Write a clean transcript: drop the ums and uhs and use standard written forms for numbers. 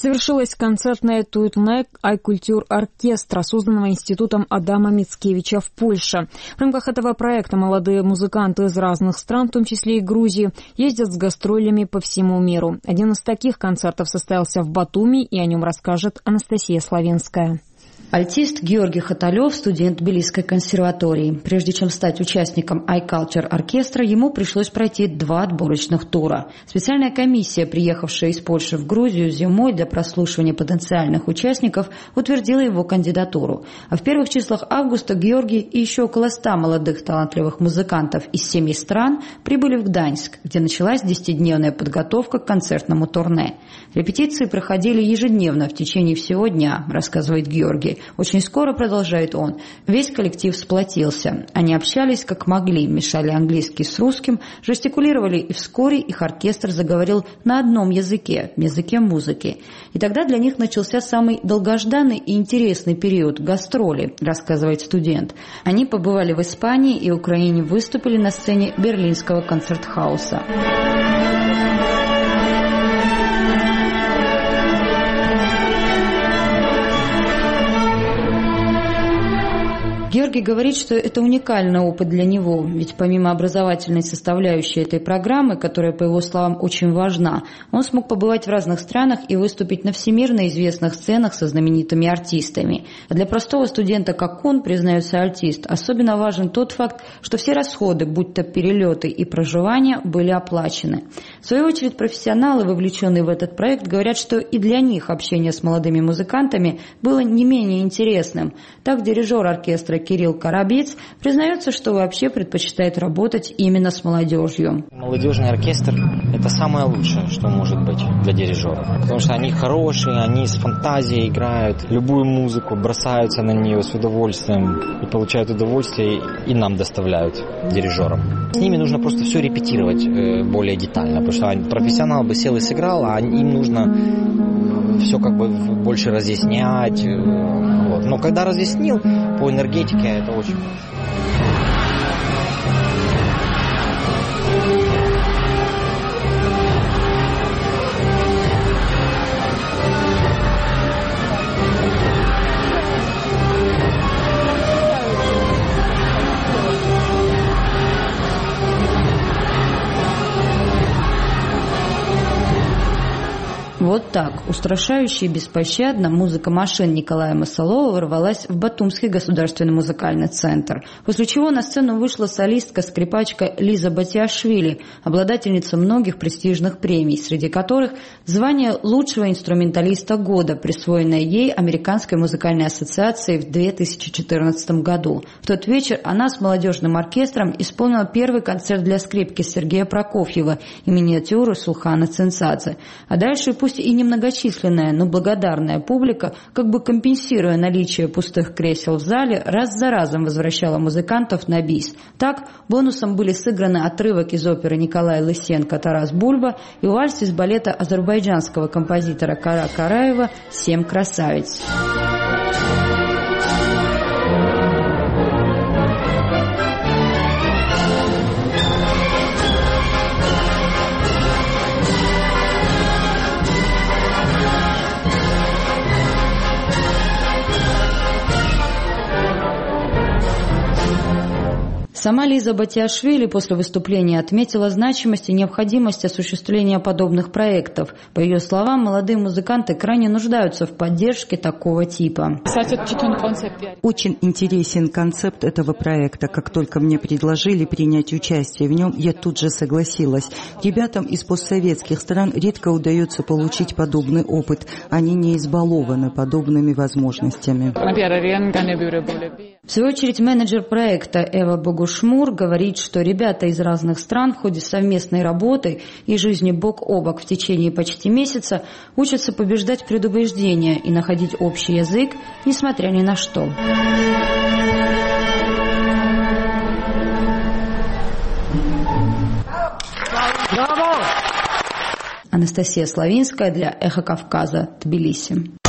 Завершилась концертная «Туютнек Айкультур Оркестра», созданного Институтом Адама Мицкевича в Польше. В рамках этого проекта молодые музыканты из разных стран, в том числе и Грузии, ездят с гастролями по всему миру. Один из таких концертов состоялся в Батуми, и о нем расскажет Анастасия Славинская. Альтист Георгий Хаталев, студент Тбилисской консерватории. Прежде чем стать участником iCulture оркестра, ему пришлось пройти 2 отборочных тура. Специальная комиссия, приехавшая из Польши в Грузию зимой для прослушивания потенциальных участников, утвердила его кандидатуру. А в первых числах августа Георгий и еще около 100 молодых талантливых музыкантов из 7 стран прибыли в Гданьск, где началась 10-дневная подготовка к концертному турне. Репетиции проходили ежедневно в течение всего дня, рассказывает Георгий. Очень скоро, продолжает он, весь коллектив сплотился. Они общались как могли, мешали английский с русским, жестикулировали, и вскоре их оркестр заговорил на одном языке – языке музыки. И тогда для них начался самый долгожданный и интересный период – гастроли, рассказывает студент. Они побывали в Испании и Украине, выступили на сцене Берлинского концерт-хауса. Георгий говорит, что это уникальный опыт для него, ведь помимо образовательной составляющей этой программы, которая, по его словам, очень важна, он смог побывать в разных странах и выступить на всемирно известных сценах со знаменитыми артистами. А для простого студента, как он, признается альтист, особенно важен тот факт, что все расходы, будь то перелеты и проживание, были оплачены. В свою очередь, профессионалы, вовлеченные в этот проект, говорят, что и для них общение с молодыми музыкантами было не менее интересным. Так, дирижер оркестра Кирилл Карабец признается, что вообще предпочитает работать именно с молодежью. Молодежный оркестр – это самое лучшее, что может быть для дирижера. Потому что они хорошие, они с фантазией играют, любую музыку бросаются на нее с удовольствием и получают удовольствие, и нам доставляют, дирижерам. С ними нужно просто все репетировать более детально, потому что профессионал бы сел и сыграл, а им нужно все как бы больше разъяснять. Вот. Но когда разъяснил, по энергетике это очень хорошо. Вот так, устрашающе и беспощадно, музыка машин Николая Масалова ворвалась в Батумский государственный музыкальный центр. После чего на сцену вышла солистка-скрипачка Лиза Батиашвили, обладательница многих престижных премий, среди которых звание лучшего инструменталиста года, присвоенное ей Американской музыкальной ассоциацией в 2014 году. В тот вечер она с молодежным оркестром исполнила первый концерт для скрипки Сергея Прокофьева и миниатюру Сулхана Цинцадзе. А дальше пусть и немногочисленная, но благодарная публика, как бы компенсируя наличие пустых кресел в зале, раз за разом возвращала музыкантов на бис. Так, бонусом были сыграны отрывок из оперы Николая Лысенко «Тарас Бульба» и вальс из балета азербайджанского композитора Кара Караева «Семь красавиц». Сама Лиза Батиашвили после выступления отметила значимость и необходимость осуществления подобных проектов. По ее словам, молодые музыканты крайне нуждаются в поддержке такого типа. Очень интересен концепт этого проекта. Как только мне предложили принять участие в нем, я тут же согласилась. Ребятам из постсоветских стран редко удается получить подобный опыт. Они не избалованы подобными возможностями. В свою очередь, менеджер проекта Эва Богушмур говорит, что ребята из разных стран в ходе совместной работы и жизни бок о бок в течение почти месяца учатся побеждать предубеждения и находить общий язык, несмотря ни на что. Анастасия Славинская для «Эхо Кавказа», Тбилиси.